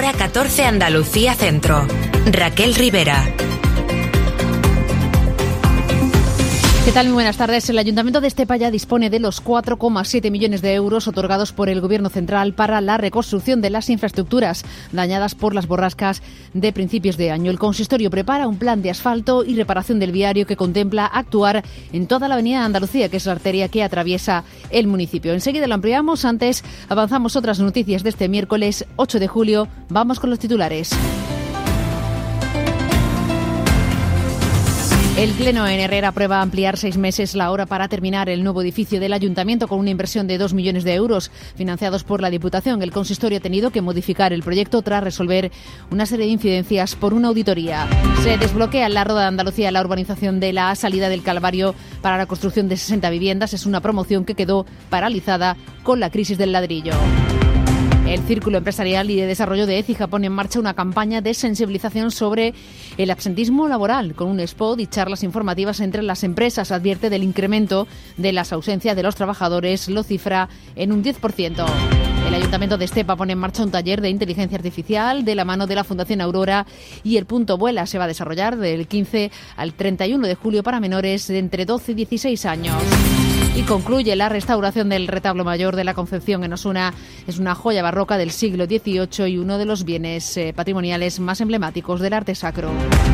Hora 14 Andalucía Centro. Raquel Rivera. ¿Qué tal? Muy buenas tardes. El Ayuntamiento de Estepa ya dispone de los 4,7 millones de euros otorgados por el Gobierno central para la reconstrucción de las infraestructuras dañadas por las borrascas de principios de año. El consistorio prepara un plan de asfalto y reparación del viario que contempla actuar en toda la avenida de Andalucía, que es la arteria que atraviesa el municipio. Enseguida lo ampliamos. Antes avanzamos otras noticias de este miércoles 8 de julio. Vamos con los titulares. El Pleno en Herrera aprueba ampliar 6 meses la hora para terminar el nuevo edificio del Ayuntamiento con una inversión de 2 millones de euros financiados por la Diputación. El consistorio ha tenido que modificar el proyecto tras resolver una serie de incidencias por una auditoría. Se desbloquea en la Roda de Andalucía la urbanización de la Salida del Calvario para la construcción de 60 viviendas. Es una promoción que quedó paralizada con la crisis del ladrillo. El Círculo Empresarial y de Desarrollo de Écija pone en marcha una campaña de sensibilización sobre el absentismo laboral, con un spot y charlas informativas entre las empresas. Advierte del incremento de las ausencias de los trabajadores, lo cifra en un 10%. El Ayuntamiento de Estepa pone en marcha un taller de inteligencia artificial de la mano de la Fundación Aurora y el Punto Vuela se va a desarrollar del 15 al 31 de julio para menores de entre 12 y 16 años. Y concluye la restauración del retablo mayor de la Concepción en Osuna. Es una joya barroca del siglo XVIII y uno de los bienes patrimoniales más emblemáticos del arte sacro.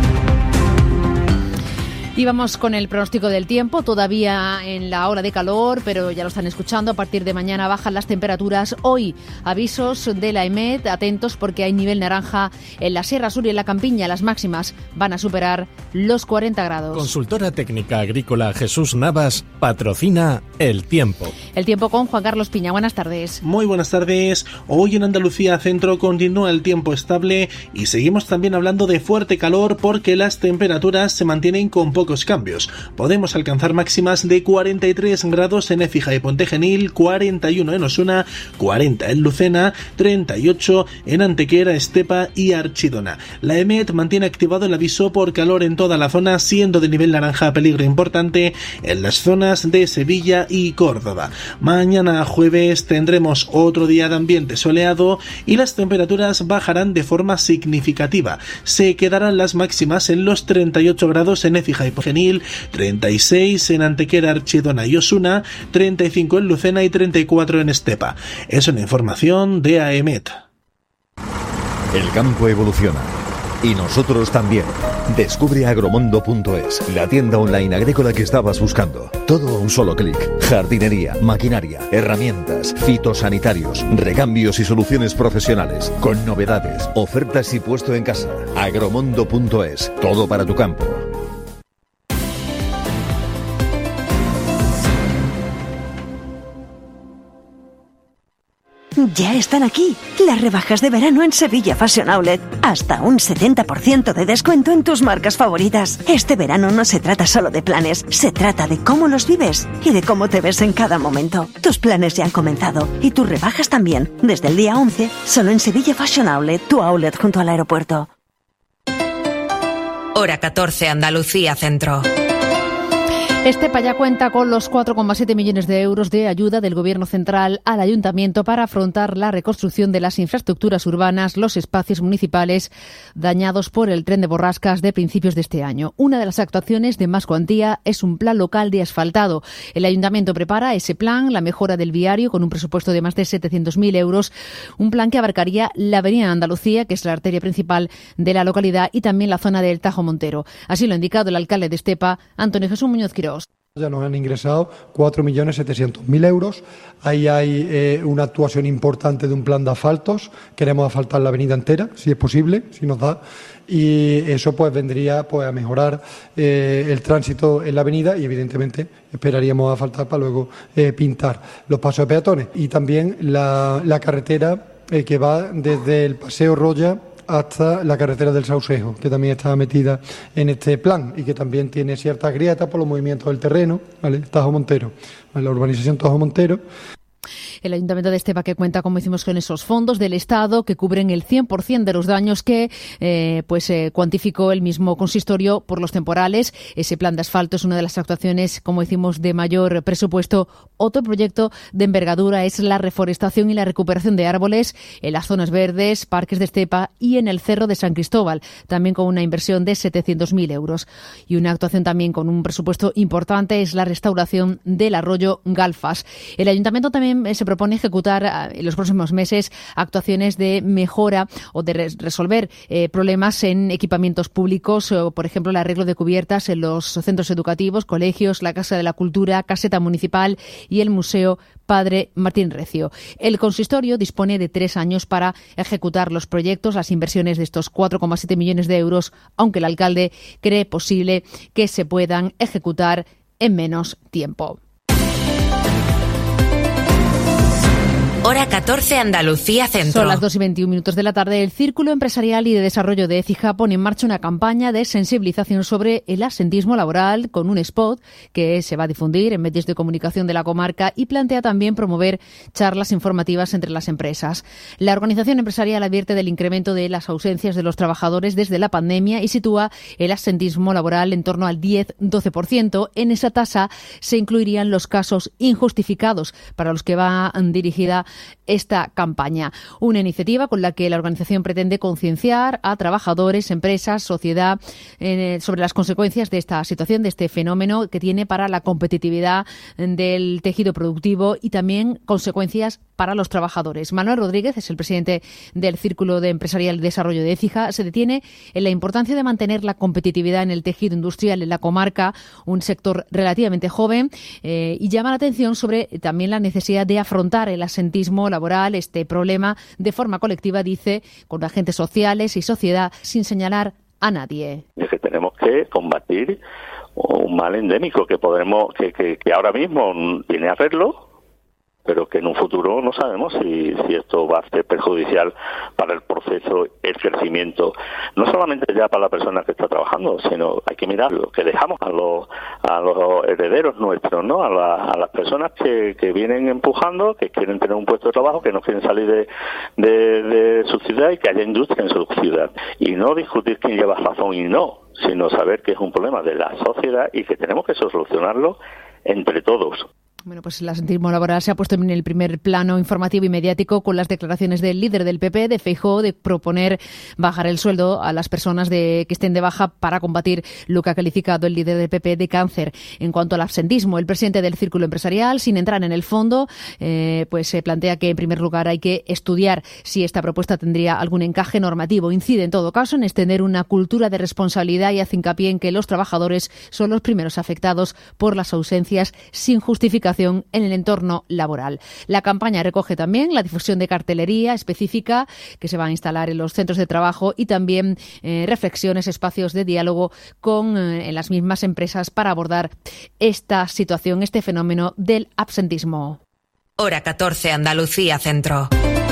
Y vamos con el pronóstico del tiempo, todavía en la ola de calor, pero ya lo están escuchando, a partir de mañana bajan las temperaturas. Hoy, avisos de la EMET, atentos porque hay nivel naranja en la Sierra Sur y en la Campiña. Las máximas van a superar los 40 grados. Consultora técnica agrícola Jesús Navas patrocina El Tiempo. El Tiempo con Juan Carlos Piña. Buenas tardes. Muy buenas tardes. Hoy en Andalucía Centro continúa el tiempo estable y seguimos también hablando de fuerte calor porque las temperaturas se mantienen con pocos cambios. Podemos alcanzar máximas de 43 grados en Écija y Pontegenil, 41 en Osuna, 40 en Lucena, 38 en Antequera, Estepa y Archidona. La EMET mantiene activado el aviso por calor en toda la zona, siendo de nivel naranja peligro importante en las zonas de Sevilla y Córdoba. Mañana jueves tendremos otro día de ambiente soleado y las temperaturas bajarán de forma significativa. Se quedarán las máximas en los 38 grados en Écija y Pontegenil, 36 en Antequera, Archidona y Osuna, 35 en Lucena y 34 en Estepa. Es una información de AEMET. El campo evoluciona y nosotros también. Descubre agromondo.es, la tienda online agrícola que estabas buscando. Todo a un solo clic. Jardinería, maquinaria, herramientas, fitosanitarios, recambios y soluciones profesionales, con novedades, ofertas y puesto en casa. Agromondo.es, todo para tu campo. Ya están aquí, las rebajas de verano en Sevilla Fashion Outlet. Hasta un 70% de descuento en tus marcas favoritas. Este verano no se trata solo de planes, se trata de cómo los vives y de cómo te ves en cada momento. Tus planes ya han comenzado y tus rebajas también. Desde el día 11, solo en Sevilla Fashion Outlet, tu outlet junto al aeropuerto. Hora 14 Andalucía Centro. Estepa ya cuenta con los 4,7 millones de euros de ayuda del Gobierno central al Ayuntamiento para afrontar la reconstrucción de las infraestructuras urbanas, los espacios municipales dañados por el tren de borrascas de principios de este año. Una de las actuaciones de más cuantía es un plan local de asfaltado. El Ayuntamiento prepara ese plan, la mejora del viario, con un presupuesto de más de 700.000 euros, un plan que abarcaría la avenida Andalucía, que es la arteria principal de la localidad, y también la zona del Tajo Montero. Así lo ha indicado el alcalde de Estepa, Antonio Jesús Muñoz Quirós. Ya nos han ingresado 4.700.000 euros. Ahí hay una actuación importante de un plan de asfaltos. Queremos asfaltar la avenida entera, si es posible, si nos da. Y eso pues vendría pues a mejorar el tránsito en la avenida y evidentemente esperaríamos asfaltar para luego pintar los pasos de peatones. Y también la carretera que va desde el Paseo Roya hasta la carretera del Saucejo, que también está metida en este plan y que también tiene ciertas grietas por los movimientos del terreno, ¿vale? Tajo Montero, la urbanización Tajo Montero. El Ayuntamiento de Estepa, que cuenta, como decimos, con esos fondos del Estado que cubren el 100% de los daños que cuantificó el mismo consistorio por los temporales. Ese plan de asfalto es una de las actuaciones, como decimos, de mayor presupuesto. Otro proyecto de envergadura es la reforestación y la recuperación de árboles en las zonas verdes, parques de Estepa y en el Cerro de San Cristóbal, también con una inversión de 700.000 euros. Y una actuación también con un presupuesto importante es la restauración del arroyo Galfas. El Ayuntamiento también se propone ejecutar en los próximos meses actuaciones de mejora o de resolver problemas en equipamientos públicos, por ejemplo, el arreglo de cubiertas en los centros educativos, colegios, la Casa de la Cultura, Caseta Municipal y el Museo Padre Martín Recio. El consistorio dispone de 3 años para ejecutar los proyectos, las inversiones de estos 4,7 millones de euros, aunque el alcalde cree posible que se puedan ejecutar en menos tiempo. Hora 14, Andalucía Centro. Son las 2:21 de la tarde. El Círculo Empresarial y de Desarrollo de Écija pone en marcha una campaña de sensibilización sobre el absentismo laboral con un spot que se va a difundir en medios de comunicación de la comarca y plantea también promover charlas informativas entre las empresas. La organización empresarial advierte del incremento de las ausencias de los trabajadores desde la pandemia y sitúa el absentismo laboral en torno al 10-12%. En esa tasa se incluirían los casos injustificados para los que va dirigida esta campaña. Una iniciativa con la que la organización pretende concienciar a trabajadores, empresas, sociedad sobre las consecuencias de esta situación, de este fenómeno que tiene para la competitividad del tejido productivo y también consecuencias para los trabajadores. Manuel Rodríguez es el presidente del Círculo de Empresarial y Desarrollo de Écija. Se detiene en la importancia de mantener la competitividad en el tejido industrial en la comarca, un sector relativamente joven, y llama la atención sobre también la necesidad de afrontar el absentismo laboral, este problema, de forma colectiva, dice, con agentes sociales y sociedad, sin señalar a nadie. Es que tenemos que combatir un mal endémico que ahora mismo tiene arreglo, pero que en un futuro no sabemos si esto va a ser perjudicial para el proceso, el crecimiento, no solamente ya para la persona que está trabajando, sino hay que mirar lo que dejamos a los herederos nuestros, ¿no? A las personas que vienen empujando, que quieren tener un puesto de trabajo, que no quieren salir de su ciudad y que haya industria en su ciudad. Y no discutir quién lleva razón y no, sino saber que es un problema de la sociedad y que tenemos que solucionarlo entre todos. Bueno, pues el absentismo laboral se ha puesto en el primer plano informativo y mediático con las declaraciones del líder del PP, de Feijóo, de proponer bajar el sueldo a las personas que estén de baja para combatir lo que ha calificado el líder del PP de cáncer. En cuanto al absentismo, el presidente del Círculo Empresarial, sin entrar en el fondo, pues se plantea que en primer lugar hay que estudiar si esta propuesta tendría algún encaje normativo. Incide en todo caso en extender una cultura de responsabilidad y hace hincapié en que los trabajadores son los primeros afectados por las ausencias sin justificación en el entorno laboral. La campaña recoge también la difusión de cartelería específica que se va a instalar en los centros de trabajo y también reflexiones, espacios de diálogo en las mismas empresas para abordar esta situación, este fenómeno del absentismo. Hora 14, Andalucía Centro.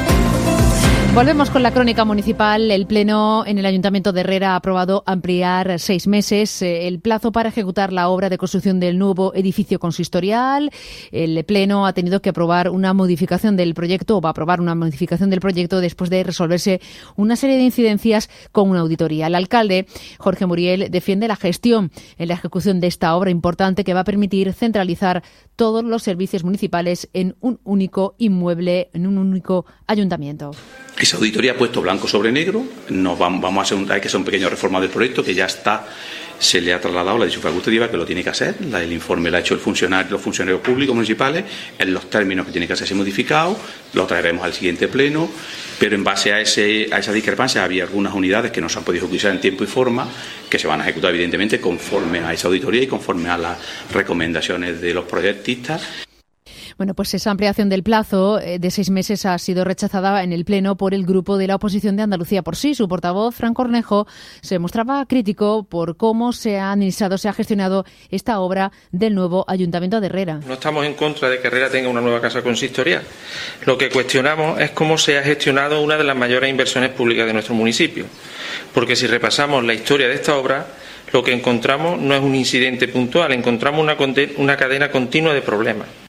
Volvemos con la crónica municipal. El Pleno en el Ayuntamiento de Herrera ha aprobado ampliar 6 meses el plazo para ejecutar la obra de construcción del nuevo edificio consistorial. El Pleno ha tenido que aprobar una modificación del proyecto, o va a aprobar una modificación del proyecto después de resolverse una serie de incidencias con una auditoría. El alcalde, Jorge Muriel, defiende la gestión en la ejecución de esta obra importante que va a permitir centralizar todos los servicios municipales en un único inmueble, en un único ayuntamiento. Esa auditoría ha puesto blanco sobre negro. Vamos a hacer hay que hacer un pequeño reforma del proyecto que ya está, se le ha trasladado la decisión facultativa que lo tiene que hacer. El informe lo ha hecho los funcionarios públicos municipales en los términos que tiene que hacerse modificado. Lo traeremos al siguiente pleno, pero en base a esa discrepancia había algunas unidades que no se han podido ejecutar en tiempo y forma, que se van a ejecutar evidentemente conforme a esa auditoría y conforme a las recomendaciones de los proyectistas. Bueno, pues esa ampliación del plazo de 6 meses ha sido rechazada en el Pleno por el grupo de la oposición de Andalucía por Sí. Su portavoz, Fran Cornejo, se mostraba crítico por cómo se ha administrado, se ha gestionado esta obra del nuevo Ayuntamiento de Herrera. No estamos en contra de que Herrera tenga una nueva casa consistorial. Lo que cuestionamos es cómo se ha gestionado una de las mayores inversiones públicas de nuestro municipio. Porque si repasamos la historia de esta obra, lo que encontramos no es un incidente puntual, encontramos una cadena continua de problemas.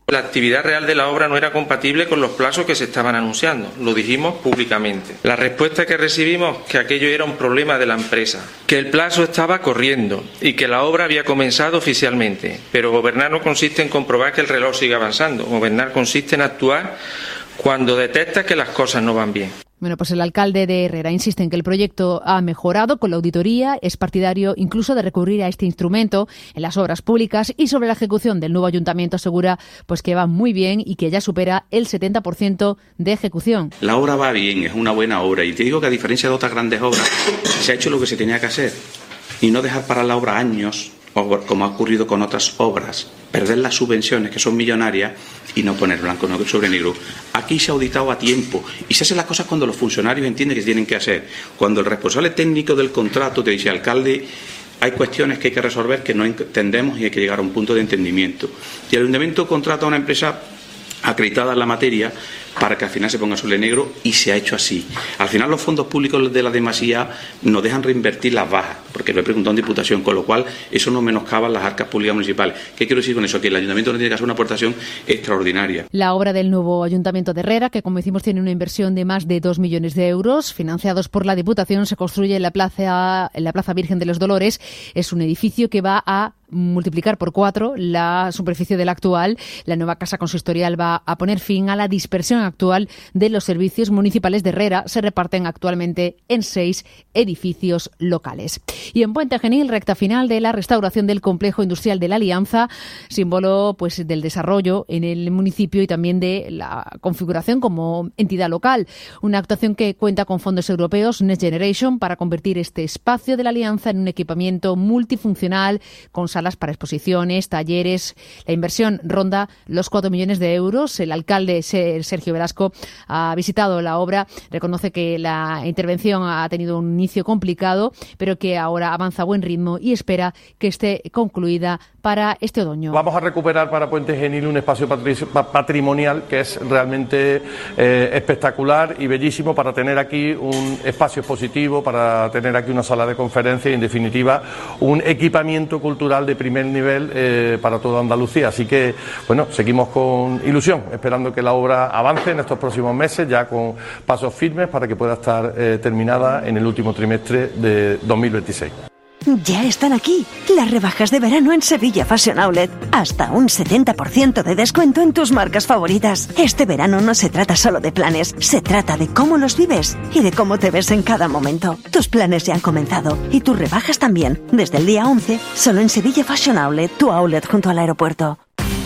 La actividad real de la obra no era compatible con los plazos que se estaban anunciando, lo dijimos públicamente. La respuesta que recibimos que aquello era un problema de la empresa, que el plazo estaba corriendo y que la obra había comenzado oficialmente. Pero gobernar no consiste en comprobar que el reloj siga avanzando, gobernar consiste en actuar cuando detectas que las cosas no van bien. Bueno, pues el alcalde de Herrera insiste en que el proyecto ha mejorado con la auditoría, es partidario incluso de recurrir a este instrumento en las obras públicas y sobre la ejecución del nuevo ayuntamiento asegura pues que va muy bien y que ya supera el 70% de ejecución. La obra va bien, es una buena obra y te digo que a diferencia de otras grandes obras se ha hecho lo que se tenía que hacer y no dejar parar la obra años como ha ocurrido con otras obras, perder las subvenciones que son millonarias y no poner blanco sobre negro. Aquí se ha auditado a tiempo y se hacen las cosas cuando los funcionarios entienden que se tienen que hacer. Cuando el responsable técnico del contrato te dice, alcalde, hay cuestiones que hay que resolver que no entendemos y hay que llegar a un punto de entendimiento. Y el ayuntamiento contrata a una empresa acreditada en la materia para que al final se ponga sobre negro y se ha hecho así. Al final los fondos públicos de la demasía nos dejan reinvertir las bajas, porque lo he preguntado en Diputación, con lo cual eso no menoscaba las arcas públicas municipales. ¿Qué quiero decir con eso? Que el ayuntamiento no tiene que hacer una aportación extraordinaria. La obra del nuevo ayuntamiento de Herrera, que como decimos tiene una inversión de más de 2 millones de euros, financiados por la Diputación, se construye en la Plaza Virgen de los Dolores. Es un edificio que va a multiplicar por 4 la superficie del actual. La nueva casa consistorial va a poner fin a la dispersión actual de los servicios municipales de Herrera. Se reparten actualmente en 6 edificios locales. Y en Puente Genil, recta final de la restauración del complejo industrial de la Alianza, símbolo pues del desarrollo en el municipio y también de la configuración como entidad local. Una actuación que cuenta con fondos europeos Next Generation para convertir este espacio de la Alianza en un equipamiento multifuncional con salas para exposiciones, talleres. La inversión ronda los 4 millones de euros. El alcalde Sergio Velasco ha visitado la obra, reconoce que la intervención ha tenido un inicio complicado, pero que ahora avanza a buen ritmo y espera que esté concluida para este otoño. Vamos a recuperar para Puente Genil un espacio patrimonial que es realmente espectacular y bellísimo para tener aquí un espacio expositivo, para tener aquí una sala de conferencias y en definitiva un equipamiento cultural de primer nivel para toda Andalucía. Así que, bueno, seguimos con ilusión, esperando que la obra avance en estos próximos meses, ya con pasos firmes para que pueda estar terminada en el último trimestre de 2026. Ya están aquí las rebajas de verano en Sevilla Fashion Outlet. Hasta un 70% de descuento en tus marcas favoritas. Este verano no se trata solo de planes, se trata de cómo los vives y de cómo te ves en cada momento. Tus planes ya han comenzado y tus rebajas también. Desde el día 11, solo en Sevilla Fashion Outlet, tu outlet junto al aeropuerto.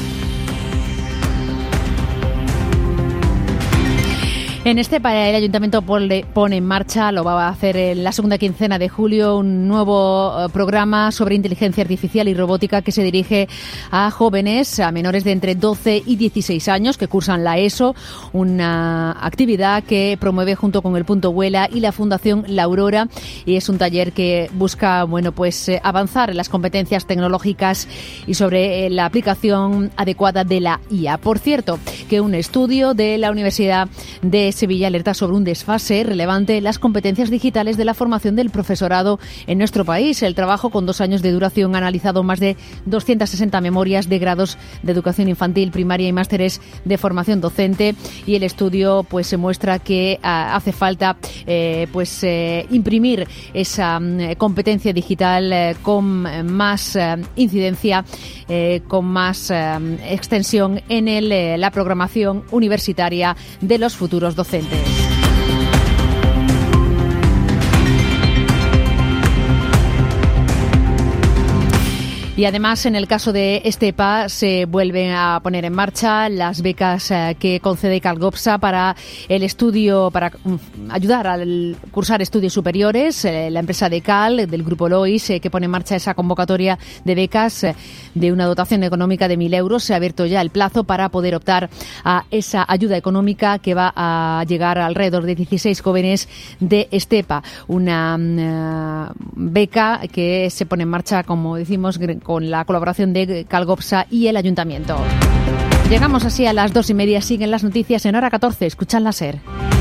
En Estepa el Ayuntamiento pone en marcha, lo va a hacer en la segunda quincena de julio, un nuevo programa sobre inteligencia artificial y robótica que se dirige a jóvenes, a menores de entre 12 y 16 años que cursan la ESO, una actividad que promueve junto con el Punto Huela y la Fundación La Aurora, y es un taller que busca avanzar en las competencias tecnológicas y sobre la aplicación adecuada de la IA. Por cierto, que un estudio de la Universidad de Sevilla alerta sobre un desfase relevante en las competencias digitales de la formación del profesorado en nuestro país. El trabajo, con 2 años de duración, ha analizado más de 260 memorias de grados de educación infantil, primaria y másteres de formación docente, y el estudio se muestra que hace falta imprimir esa competencia digital con más incidencia, con más extensión en la programación universitaria de los futuros docentes. Y además, en el caso de Estepa, se vuelven a poner en marcha las becas que concede Calgopsa para el estudio, para ayudar al cursar estudios superiores. La empresa de Cal, del grupo Lois, que pone en marcha esa convocatoria de becas de una dotación económica de 1.000 euros. Se ha abierto ya el plazo para poder optar a esa ayuda económica que va a llegar a alrededor de 16 jóvenes de Estepa. Una beca que se pone en marcha, como decimos, con la colaboración de Calgopsa y el Ayuntamiento. Llegamos así a las 2:30. Siguen las noticias en Hora 14. Escuchan la SER.